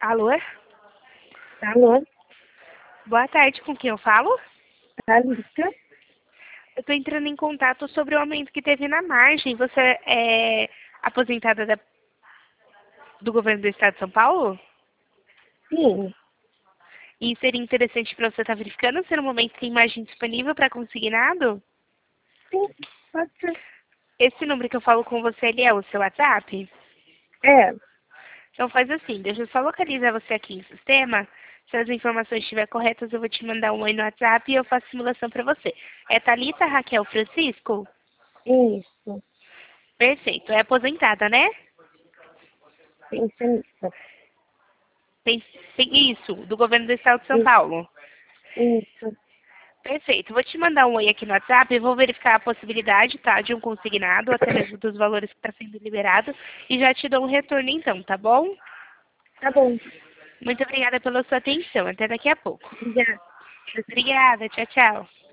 Alô? Alô, Boa tarde, com quem eu falo? Thalita? Eu estou entrando em contato sobre o aumento que teve na margem. Você é aposentada do governo do estado de São Paulo? Sim, E seria interessante para você estar verificando se no momento tem margem disponível para consignado? sim, pode ser. Esse número que eu falo com você, ele é o seu WhatsApp? É, Então faz assim, deixa eu só localizar você aqui no sistema. Se as informações estiverem corretas, eu vou te mandar um oi no WhatsApp e eu faço simulação para você. É Thalita Raquel Francisco? isso, Perfeito. É aposentada, né? pensionista. Tem isso, do governo do estado de São Isso, Paulo. isso, Perfeito. Vou te mandar um oi aqui no WhatsApp e vou verificar a possibilidade, tá, de um consignado, até mesmo dos valores que está sendo liberado, e já te dou um retorno então, tá bom? tá bom. Muito obrigada pela sua atenção. Até daqui a pouco. Obrigada. Obrigada. Tchau, tchau.